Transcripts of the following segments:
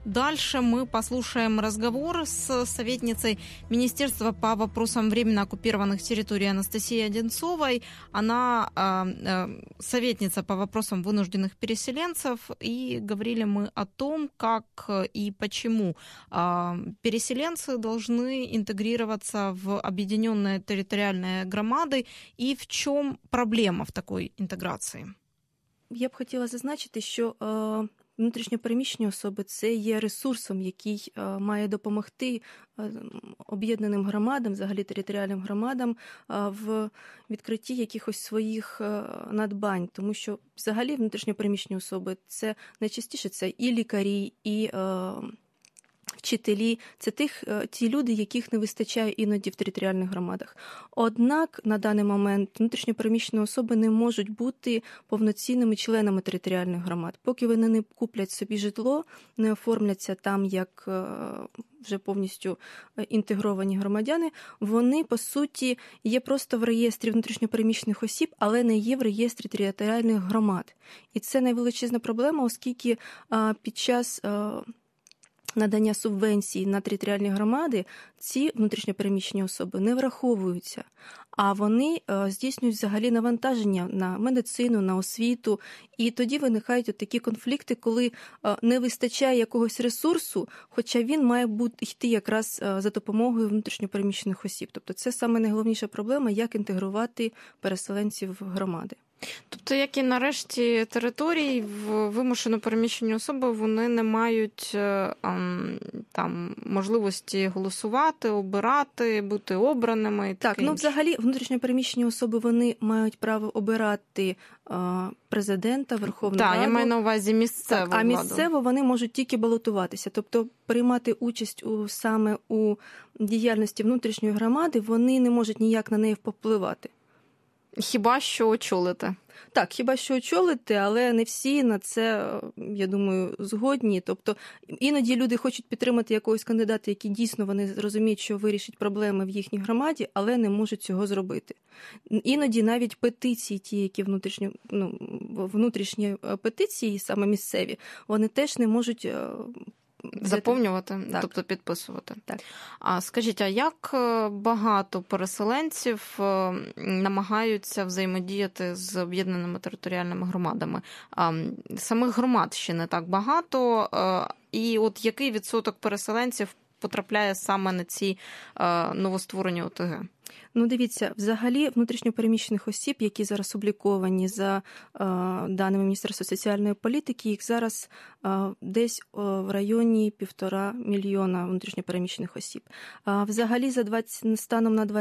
дальше мы послушаем разговор с советницей Министерства по вопросам временно оккупированных территорий Анастасией Одинцовой. Она советница по вопросам вынужденных переселенцев, и говорили мы о том, как и почему переселенцы должны интегрироваться в объединенные территориальные громады, и в чем проблема в такой інтеграції. Я б хотіла зазначити, що внутрішньопереміщені особи – це є ресурсом, який має допомогти об'єднаним громадам, взагалі територіальним громадам в відкритті якихось своїх надбань. Тому що взагалі внутрішньопереміщені особи – це найчастіше це і лікарі, і вчителі, це ті люди, яких не вистачає іноді в територіальних громадах. Однак на даний момент внутрішньопереміщені особи не можуть бути повноцінними членами територіальних громад. Поки вони не куплять собі житло, не оформляться там як вже повністю інтегровані громадяни, вони, по суті, є просто в реєстрі внутрішньопереміщених осіб, але не є в реєстрі територіальних громад. І це найвеличезна проблема, оскільки під час надання субвенцій на територіальні громади ці внутрішньопереміщені особи не враховуються, а вони здійснюють взагалі навантаження на медицину, на освіту, і тоді виникають такі конфлікти, коли не вистачає якогось ресурсу, хоча він має йти якраз за допомогою внутрішньопереміщених осіб. Тобто це саме найголовніша проблема, як інтегрувати переселенців в громади. Тобто, як і на решті територій, вимушено переміщені особи, вони не мають там можливості голосувати, обирати, бути обраними. Так, взагалі внутрішньопереміщені особи, вони мають право обирати президента, Верховну Раду. Так, я маю на увазі місцеву владу. А місцево вони можуть тільки балотуватися, тобто приймати участь саме у діяльності внутрішньої громади, вони не можуть ніяк на неї впливати. Хіба що очолити? Так, хіба що очолити, але не всі на це, я думаю, згодні. Тобто іноді люди хочуть підтримати якогось кандидата, який дійсно вони розуміють, що вирішить проблеми в їхній громаді, але не можуть цього зробити. Іноді навіть петиції, ті, які внутрішні петиції, саме місцеві, вони теж не можуть заповнювати, так. Тобто підписувати. Так. А скажіть, а як багато переселенців намагаються взаємодіяти з об'єднаними територіальними громадами? Самих громад ще не так багато. І от який відсоток переселенців потрапляє саме на ці новостворені ОТГ? Дивіться, взагалі внутрішньопереміщених осіб, які зараз обліковані за даними Міністерства соціальної політики, їх зараз десь в районі 1,5 мільйона внутрішньопереміщених осіб. Взагалі, станом на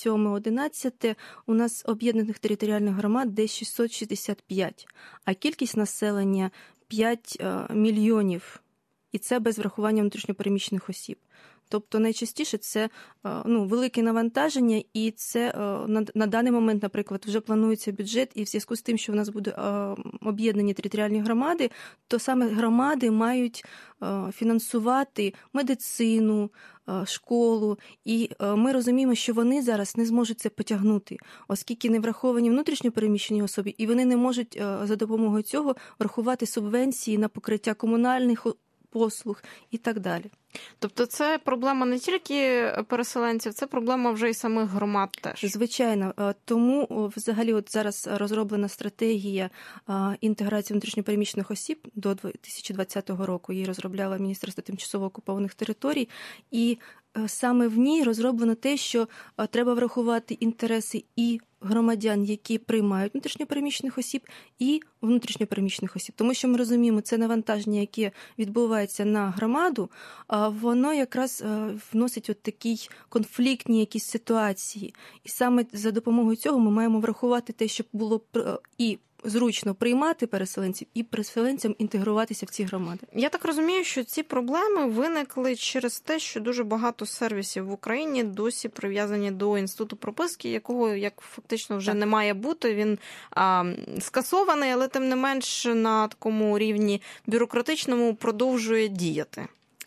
27.11 у нас об'єднаних територіальних громад десь 665, а кількість населення 5 мільйонів. І це без врахування внутрішньопереміщених осіб. Тобто найчастіше це велике навантаження, і це на даний момент, наприклад, вже планується бюджет, і в зв'язку з тим, що в нас буде об'єднані територіальні громади, то саме громади мають фінансувати медицину, школу, і ми розуміємо, що вони зараз не зможуть це потягнути, оскільки не враховані внутрішньопереміщені особи, і вони не можуть за допомогою цього врахувати субвенції на покриття комунальних послуг і так далі. Тобто це проблема не тільки переселенців, це проблема вже і самих громад теж. Звичайно. Тому взагалі от зараз розроблена стратегія інтеграції внутрішньопереміщених осіб до 2020 року. Її розробляло Міністерство тимчасово окупованих територій. І саме в ній розроблено те, що треба врахувати інтереси і громадян, які приймають внутрішньопереміщених осіб, і внутрішньопереміщених осіб. Тому що ми розуміємо, це навантаження, яке відбувається на громаду, воно якраз вносить от такі конфліктні якісь ситуації. І саме за допомогою цього ми маємо врахувати те, щоб було і зручно приймати переселенців і переселенцям інтегруватися в ці громади. Я так розумію, що ці проблеми виникли через те, що дуже багато сервісів в Україні досі прив'язані до інституту прописки, якого як фактично вже не має бути. Він скасований, але тим не менш на такому рівні бюрократичному продовжує діяти.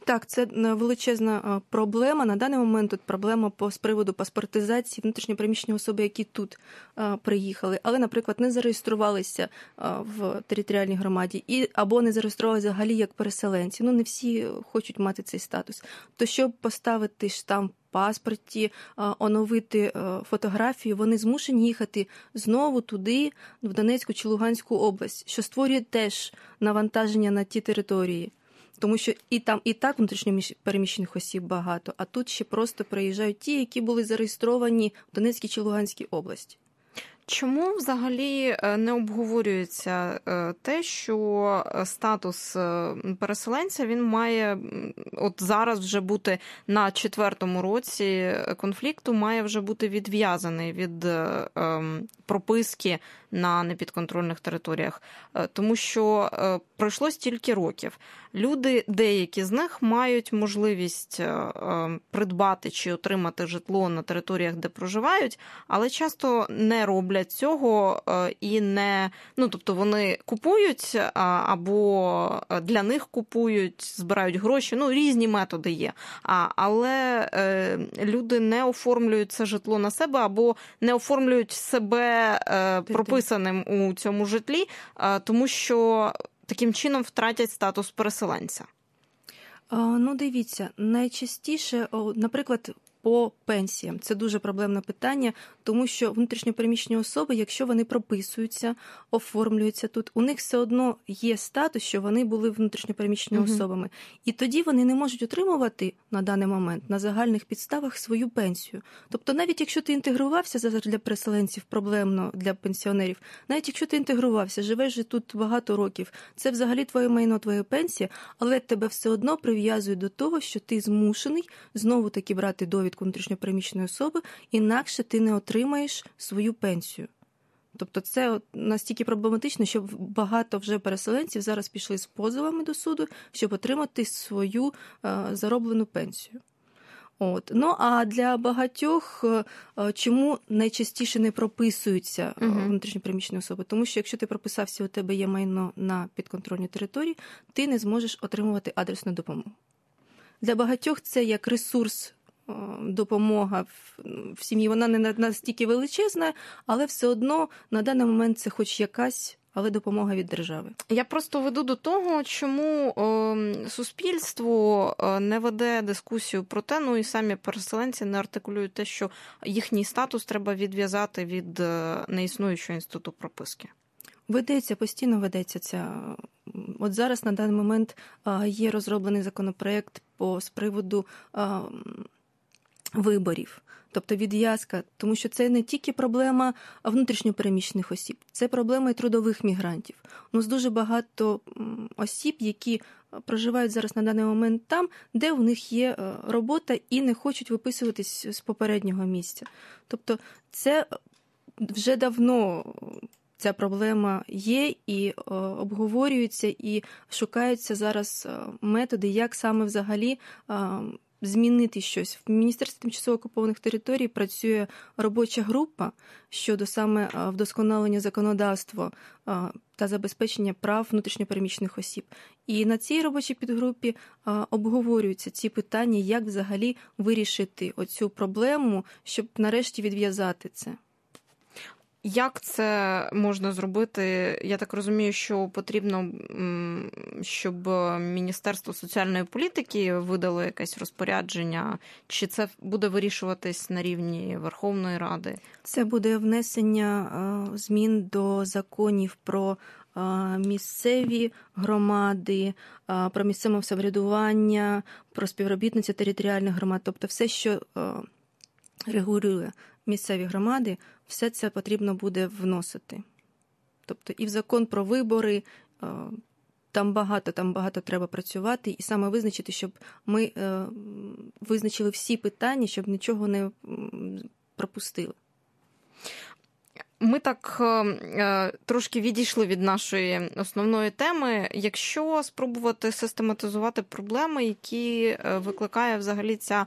Так, це величезна проблема. На даний момент тут проблема з приводу паспортизації внутрішньопереміщені особи, які тут приїхали, але, наприклад, не зареєструвалися в територіальній громаді або не зареєструвалися взагалі як переселенці. Не всі хочуть мати цей статус. То щоб поставити штамп в паспорті, оновити фотографію, вони змушені їхати знову туди, в Донецьку чи Луганську область, що створює теж навантаження на ті території. Тому що і так внутрішньопереміщених осіб багато, а тут ще просто приїжджають ті, які були зареєстровані в Донецькій чи Луганській області. Чому взагалі не обговорюється те, що статус переселенця він має от зараз вже бути на 4-му році конфлікту, має вже бути відв'язаний від прописки на непідконтрольних територіях, тому що пройшло стільки років. Люди, деякі з них мають можливість придбати чи отримати житло на територіях, де проживають, але часто не роблять цього і не, тобто вони купують або для них купують, збирають гроші, різні методи є. Але люди не оформлюють це житло на себе або не оформлюють себе прописаним у цьому житлі, тому що таким чином втратять статус переселенця. Дивіться, найчастіше, наприклад, по пенсіям. Це дуже проблемне питання, тому що внутрішньопереміщені особи, якщо вони прописуються, оформлюються тут, у них все одно є статус, що вони були внутрішньопереміщеними особами. І тоді вони не можуть отримувати на даний момент на загальних підставах свою пенсію. Тобто навіть якщо ти інтегрувався, зараз для переселенців проблемно для пенсіонерів, навіть якщо ти інтегрувався, живеш же тут багато років, це взагалі твоє майно, твоя пенсія, але тебе все одно прив'язують до того, що ти змушений знову-таки брати довідку внутрішньопереміщеної особи, інакше ти не отримаєш свою пенсію. Тобто це настільки проблематично, що багато вже переселенців зараз пішли з позовами до суду, щоб отримати свою зароблену пенсію. А для багатьох чому найчастіше не прописуються внутрішньопереміщені особи? Тому що якщо ти прописався, у тебе є майно на підконтрольній території, ти не зможеш отримувати адресну допомогу. Для багатьох це як ресурс, допомога в сім'ї, вона не настільки величезна, але все одно на даний момент це хоч якась, але допомога від держави. Я просто веду до того, чому суспільство не веде дискусію про те, і самі переселенці не артикулюють те, що їхній статус треба відв'язати від неіснуючого інституту прописки. Постійно ведеться ця. От зараз на даний момент є розроблений законопроект з приводу виборів, тобто відв'язка, тому що це не тільки проблема внутрішньопереміщених осіб, це проблема і трудових мігрантів. Дуже багато осіб, які проживають зараз на даний момент там, де у них є робота і не хочуть виписуватись з попереднього місця. Тобто це вже давно ця проблема є і обговорюється, і шукаються зараз методи, як саме взагалі змінити щось. В Міністерстві тимчасово окупованих територій працює робоча група щодо саме вдосконалення законодавства та забезпечення прав внутрішньопереміщених осіб. І на цій робочій підгрупі обговорюються ці питання, як взагалі вирішити оцю проблему, щоб нарешті відв'язати це. Як це можна зробити? Я так розумію, що потрібно, щоб Міністерство соціальної політики видало якесь розпорядження, чи це буде вирішуватись на рівні Верховної Ради? Це буде внесення змін до законів про місцеві громади, про місцеве самоврядування, про співробітництво територіальних громад. Тобто все, що регулює місцеві громади, все це потрібно буде вносити. Тобто і в закон про вибори, там багато треба працювати, і саме визначити, щоб ми визначили всі питання, щоб нічого не пропустили. Ми так трошки відійшли від нашої основної теми. Якщо спробувати систематизувати проблеми, які викликає взагалі ця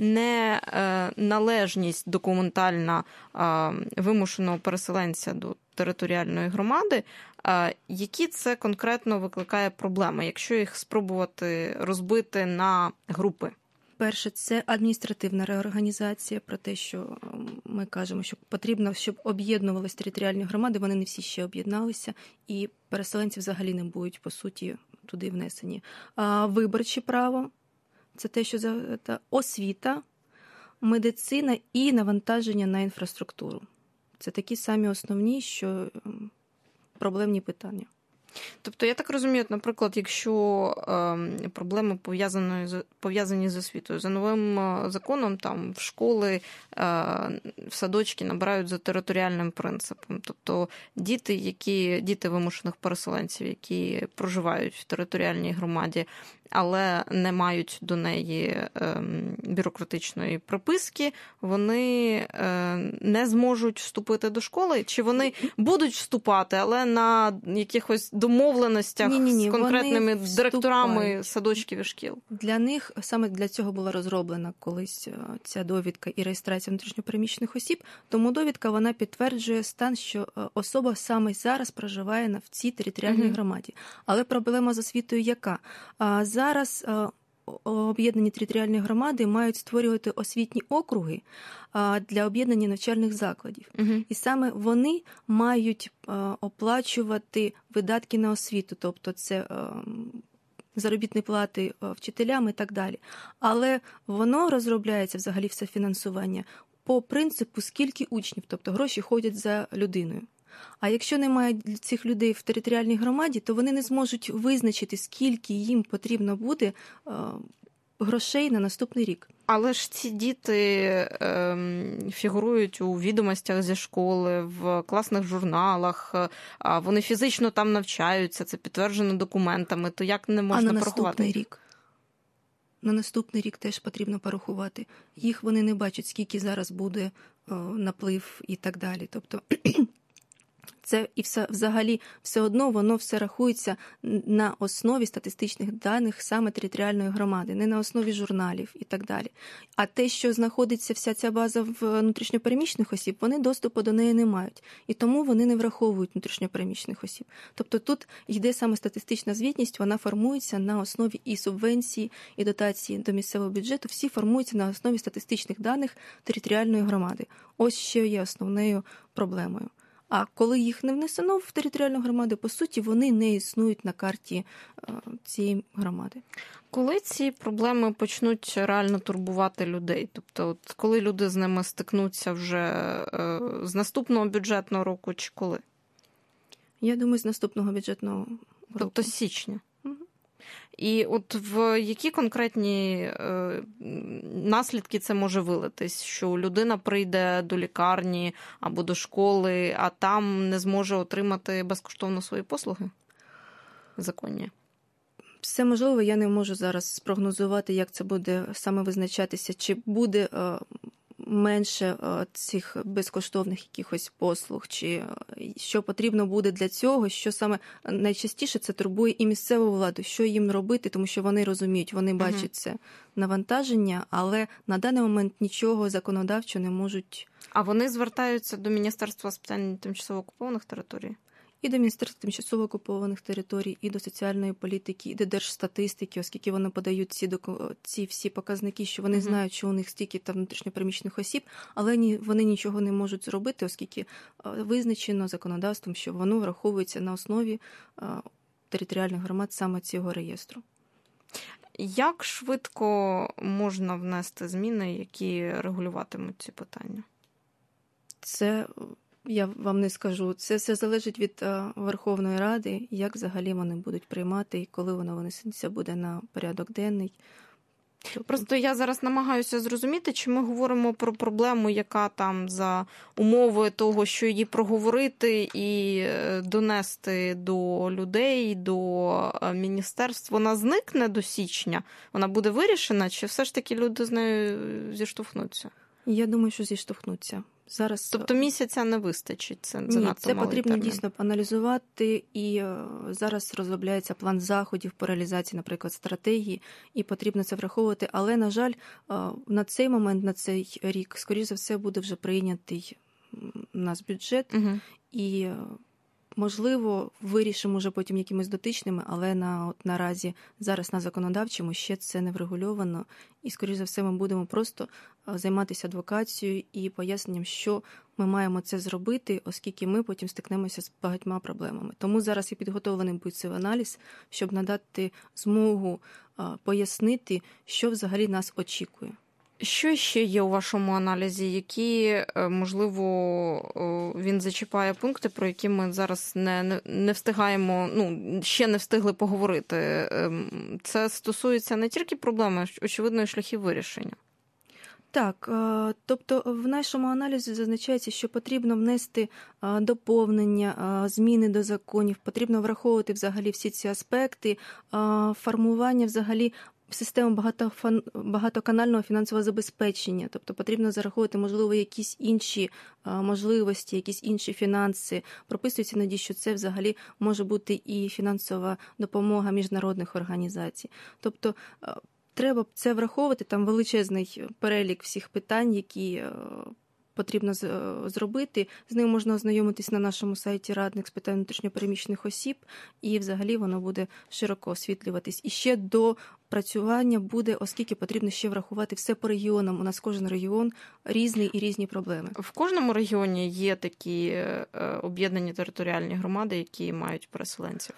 неналежність документальна вимушеного переселенця до територіальної громади, які це конкретно викликає проблеми, якщо їх спробувати розбити на групи? Перше, це адміністративна реорганізація, про те, що ми кажемо, що потрібно, щоб об'єднувалися територіальні громади, вони не всі ще об'єдналися, і переселенці взагалі не будуть, по суті, туди внесені. Виборче право, це те, що освіта, медицина і навантаження на інфраструктуру. Це такі самі основні, що проблемні питання. Тобто, я так розумію, наприклад, якщо проблеми пов'язані з освітою, за новим законом там в школи, в садочки набирають за територіальним принципом. Тобто діти вимушених переселенців, які проживають в територіальній громаді, але не мають до неї бюрократичної приписки, вони не зможуть вступити до школи? Чи вони будуть вступати, але на якихось домовленостях з конкретними директорами садочків і шкіл? Для них, саме для цього була розроблена колись ця довідка і реєстрація внутрішньопереміщених осіб, тому довідка, вона підтверджує стан, що особа саме зараз проживає в цій територіальній громаді. Але проблема з освітою яка? Зараз об'єднані територіальні громади мають створювати освітні округи для об'єднання навчальних закладів. І саме вони мають оплачувати видатки на освіту, тобто це заробітні плати вчителям і так далі. Але воно розробляється взагалі все фінансування по принципу скільки учнів, тобто гроші ходять за людиною. А якщо немає цих людей в територіальній громаді, то вони не зможуть визначити, скільки їм потрібно буде грошей на наступний рік. Але ж ці діти фігурують у відомостях зі школи, в класних журналах, вони фізично там навчаються, це підтверджено документами, то як не можна порахувати? Наступний рік? На наступний рік теж потрібно порахувати. Їх вони не бачать, скільки зараз буде наплив і так далі. Тобто це і взагалі все одно воно все рахується на основі статистичних даних саме територіальної громади, не на основі журналів і так далі. А те, що знаходиться вся ця база в внутрішньопереміщених осіб, вони доступу до неї не мають. І тому вони не враховують внутрішньопереміщених осіб. Тобто тут йде саме статистична звітність, вона формується на основі і субвенції, і дотації до місцевого бюджету. Всі формуються на основі статистичних даних територіальної громади. Ось що є основною проблемою. А коли їх не внесено в територіальну громаду, по суті, вони не існують на карті цієї громади. Коли ці проблеми почнуть реально турбувати людей? Тобто, от коли люди з ними стикнуться вже з наступного бюджетного року чи коли? Я думаю, з наступного бюджетного року. Тобто з січня? І от в які конкретні наслідки це може вилитись? Що людина прийде до лікарні або до школи, а там не зможе отримати безкоштовно свої послуги законні? Все можливо, я не можу зараз спрогнозувати, як це буде саме визначатися, чи буде менше цих безкоштовних якихось послуг, чи що потрібно буде для цього, що саме найчастіше це турбує і місцеву владу, що їм робити, тому що вони розуміють, вони бачать це навантаження, але на даний момент нічого законодавчо не можуть. А вони звертаються до Міністерства з питань тимчасово окупованих територій? І до Міністерства тимчасово окупованих територій, і до соціальної політики, і до Держстатистики, оскільки вони подають ці всі показники, що вони знають, що у них стільки там внутрішньопереміщених осіб, але вони нічого не можуть зробити, оскільки визначено законодавством, що воно враховується на основі територіальних громад саме цього реєстру. Як швидко можна внести зміни, які регулюватимуть ці питання? Це я вам не скажу. Це все залежить від Верховної Ради, як взагалі вони будуть приймати і коли воно винесеться буде на порядок денний. Просто я зараз намагаюся зрозуміти, чи ми говоримо про проблему, яка там за умови того, що її проговорити і донести до людей, до міністерств, вона зникне до січня, вона буде вирішена, чи все ж таки люди з нею зіштовхнуться? Я думаю, що зіштовхнуться. Зараз... Тобто місяця не вистачить? Це надто малий це потрібно термін. Дійсно аналізувати, і зараз розробляється план заходів по реалізації, наприклад, стратегії, і потрібно це враховувати. Але, на жаль, на цей момент, на цей рік, скоріш за все, буде вже прийнятий у нас бюджет, і, можливо, вирішимо вже потім якимись дотичними, але наразі зараз на законодавчому ще це не врегульовано. І, скоріш за все, ми будемо просто займатися адвокацією і поясненням, що ми маємо це зробити, оскільки ми потім стикнемося з багатьма проблемами. Тому зараз і підготовлений буде цей аналіз, щоб надати змогу пояснити, що взагалі нас очікує. Що ще є у вашому аналізі? Які, можливо, він зачіпає пункти, про які ми зараз не встигаємо, ще не встигли поговорити? Це стосується не тільки проблеми, очевидно, і шляхів вирішення. Так, тобто в нашому аналізі зазначається, що потрібно внести доповнення, зміни до законів, потрібно враховувати взагалі всі ці аспекти, формування взагалі систему багатоканального фінансового забезпечення, тобто потрібно зараховувати, можливо, якісь інші можливості, якісь інші фінанси. Прописується надій, що це взагалі може бути і фінансова допомога міжнародних організацій. Тобто треба це враховувати, там величезний перелік всіх питань, які потрібно зробити. З ним можна ознайомитись на нашому сайті Радник з питань внутрішньопереміщених осіб, і взагалі воно буде широко освітлюватись. І ще до працювання буде, оскільки потрібно ще врахувати все по регіонам. У нас кожен регіон різний і різні проблеми. В кожному регіоні є такі об'єднані територіальні громади, які мають переселенців?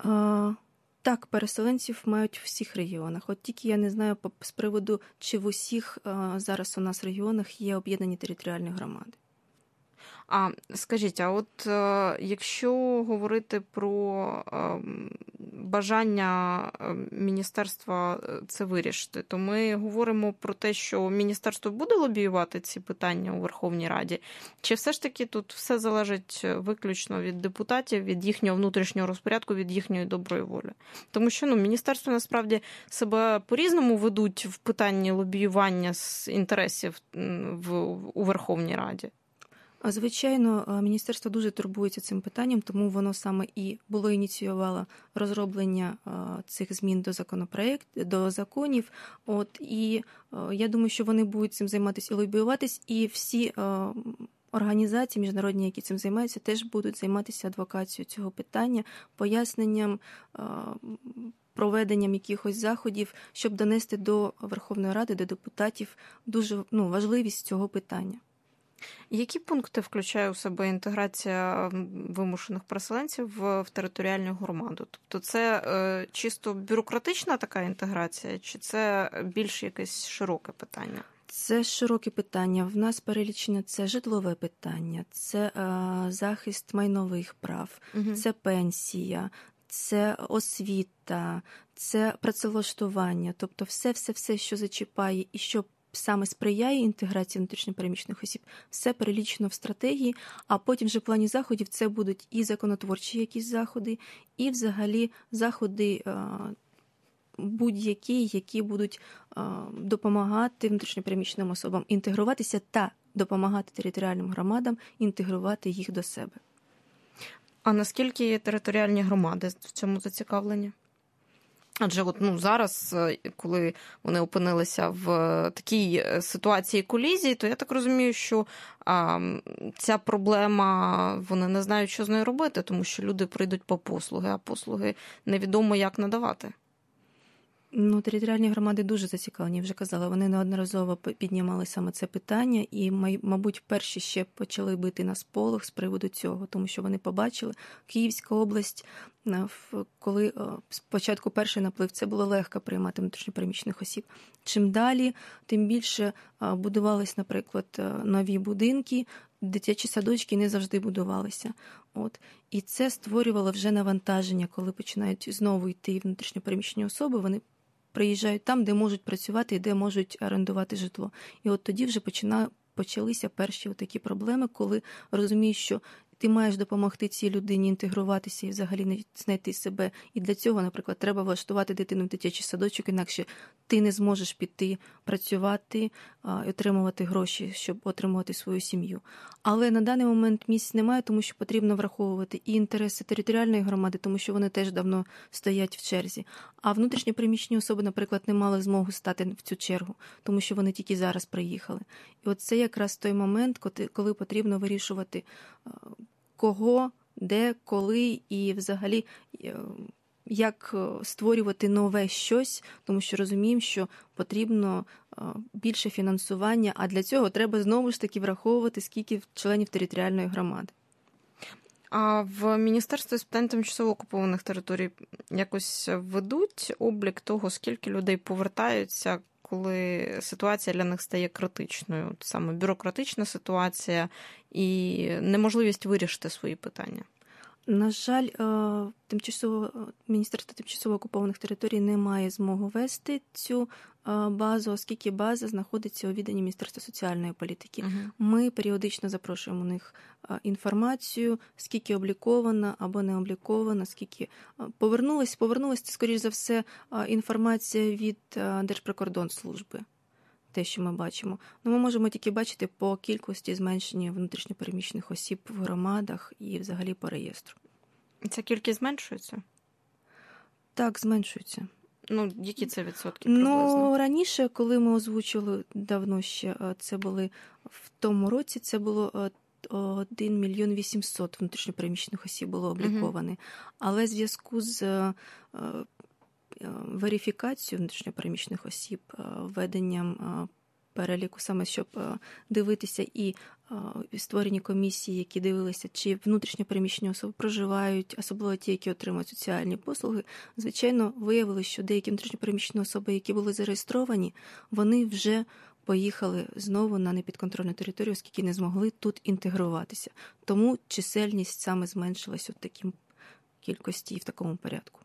Так, переселенців мають в всіх регіонах. От тільки я не знаю з приводу, чи в усіх зараз у нас регіонах є об'єднані територіальні громади. А скажіть, а от якщо говорити про бажання міністерства це вирішити, то ми говоримо про те, що міністерство буде лобіювати ці питання у Верховній Раді? Чи все ж таки тут все залежить виключно від депутатів, від їхнього внутрішнього розпорядку, від їхньої доброї волі? Тому що міністерство насправді себе по-різному ведуть в питанні лобіювання з інтересів у Верховній Раді. Звичайно, міністерство дуже турбується цим питанням, тому воно саме і було ініціювало розроблення цих змін до законів. І я думаю, що вони будуть цим займатися і лобіюватись, і всі організації міжнародні, які цим займаються, теж будуть займатися адвокацією цього питання, поясненням, проведенням якихось заходів, щоб донести до Верховної Ради, до депутатів дуже важливість цього питання. Які пункти включає у себе інтеграція вимушених переселенців в територіальну громаду? Тобто це чисто бюрократична така інтеграція, чи це більш якесь широке питання? Це широке питання. В нас перелічено це житлове питання, це захист майнових прав, це пенсія, це освіта, це працевлаштування. Тобто все, що зачіпає і що саме сприяє інтеграції внутрішньопереміщених осіб, все перелічено в стратегії, а потім вже в плані заходів це будуть і законотворчі якісь заходи, і взагалі заходи будь-які, які будуть допомагати внутрішньопереміщеним особам інтегруватися та допомагати територіальним громадам інтегрувати їх до себе. А наскільки територіальні громади в цьому зацікавлені? Адже зараз, коли вони опинилися в такій ситуації колізії, то я так розумію, що ця проблема, вони не знають, що з нею робити, тому що люди прийдуть по послуги, а послуги невідомо як надавати. Територіальні громади дуже зацікавлені, вже казала, вони неодноразово піднімали саме це питання і, мабуть, перші ще почали бити на сполох з приводу цього, тому що вони побачили, Київська область, коли спочатку перший наплив, це було легко приймати внутрішньопереміщених осіб. Чим далі, тим більше будувались, наприклад, нові будинки, дитячі садочки не завжди будувалися. І це створювало вже навантаження, коли починають знову йти внутрішньопереміщені особи, вони приїжджають там, де можуть працювати і де можуть орендувати житло. І тоді вже почалися перші такі проблеми, коли розуміють, що ти маєш допомогти цій людині інтегруватися і взагалі знайти себе. І для цього, наприклад, треба влаштувати дитину в дитячий садочок, інакше ти не зможеш піти працювати і отримувати гроші, щоб отримувати свою сім'ю. Але на даний момент місць немає, тому що потрібно враховувати і інтереси територіальної громади, тому що вони теж давно стоять в черзі. А внутрішньо переміщені особи, наприклад, не мали змогу стати в цю чергу, тому що вони тільки зараз приїхали. І от це якраз той момент, коли потрібно вирішувати, кого, де, коли і взагалі як створювати нове щось, тому що розуміємо, що потрібно більше фінансування, а для цього треба знову ж таки враховувати, скільки членів територіальної громади. А в Міністерстві з питань тимчасово окупованих територій якось ведуть облік того, скільки людей повертаються, коли ситуація для них стає критичною? Саме бюрократична ситуація і неможливість вирішити свої питання. На жаль, Міністерство тимчасово окупованих територій не має змоги вести цю базу, оскільки база знаходиться у відданні Міністерства соціальної політики. Ми періодично запрошуємо у них інформацію, скільки обліковано або не обліковано, скільки повернулось, це, скоріш за все, інформація від Держприкордонслужби. Те, що ми бачимо. Ми можемо тільки бачити по кількості зменшення внутрішньопереміщених осіб в громадах і взагалі по реєстру. Ця кількість зменшується? Так, зменшується. Які це відсотки приблизно? Раніше, коли ми озвучили давно ще, це були в тому році, це було 1 мільйон 800 внутрішньопереміщених осіб було обліковано. Але в зв'язку з верифікацією внутрішньопереміщених осіб, введенням переліку, саме щоб дивитися і створені комісії, які дивилися, чи внутрішньопереміщені особи проживають, особливо ті, які отримують соціальні послуги, звичайно, виявили, що деякі внутрішньопереміщені особи, які були зареєстровані, вони вже поїхали знову на непідконтрольну територію, оскільки не змогли тут інтегруватися. Тому чисельність саме зменшилась у такій кількості і в такому порядку.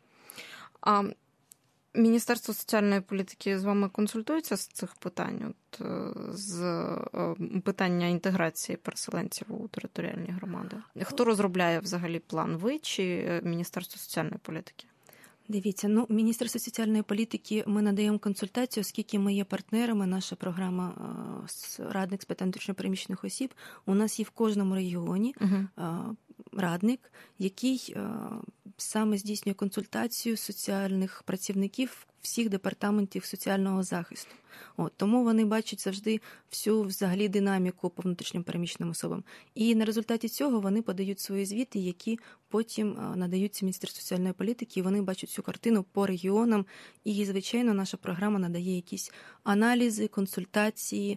А Міністерство соціальної політики з вами консультується з цих питань, з питання інтеграції переселенців у територіальні громади? Хто розробляє взагалі план? Ви чи Міністерство соціальної політики? Дивіться, Міністерство соціальної політики, ми надаємо консультацію, оскільки ми є партнерами, наша програма «Радник з питань внутрішньопереміщених осіб». У нас є в кожному регіоні радник, який саме здійснює консультацію соціальних працівників всіх департаментів соціального захисту. Тому вони бачать завжди всю взагалі динаміку по внутрішньо переміщеним особам. І на результаті цього вони подають свої звіти, які потім надаються Міністерству соціальної політики, і вони бачать цю картину по регіонам. І, звичайно, наша програма надає якісь аналізи, консультації,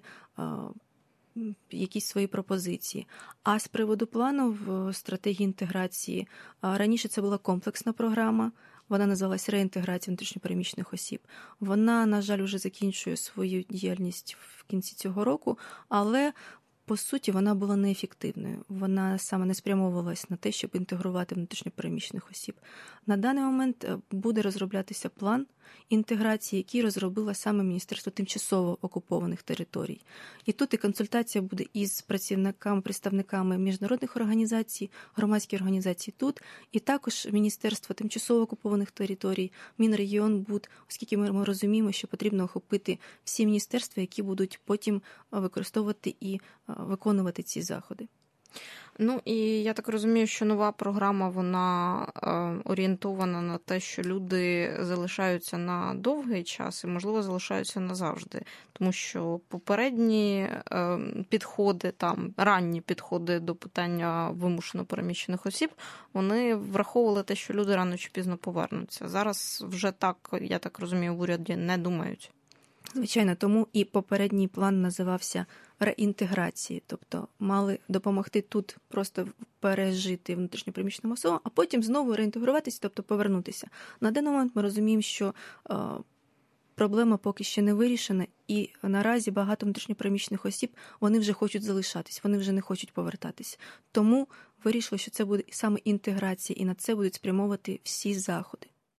якісь свої пропозиції. А з приводу плану в стратегії інтеграції, раніше це була комплексна програма, вона називалась «Реінтеграція внутрішньопереміщених осіб». Вона, на жаль, вже закінчує свою діяльність в кінці цього року, але по суті, вона була неефективною. Вона саме не спрямовувалась на те, щоб інтегрувати внутрішньопереміщених осіб. На даний момент буде розроблятися план інтеграції, який розробило саме Міністерство тимчасово окупованих територій. І тут і консультація буде із представниками міжнародних організацій, громадських організацій тут, і також Міністерство тимчасово окупованих територій, Мінрегіонбуд, оскільки ми розуміємо, що потрібно охопити всі міністерства, які будуть потім використовувати і виконувати ці заходи. І я так розумію, що нова програма, вона орієнтована на те, що люди залишаються на довгий час і, можливо, залишаються назавжди. Тому що попередні підходи, ранні підходи до питання вимушено переміщених осіб, вони враховували те, що люди рано чи пізно повернуться. Зараз вже так, я так розумію, в уряді не думають. Звичайно, тому і попередній план називався реінтеграції, тобто мали допомогти тут просто пережити внутрішньопереміщеним особам, а потім знову реінтегруватися, тобто повернутися. На даний момент ми розуміємо, що проблема поки ще не вирішена, і наразі багато внутрішньопереміщених осіб, вони вже хочуть залишатись, вони вже не хочуть повертатись. Тому вирішили, що це буде саме інтеграція, і на це будуть спрямовувати всі заходи.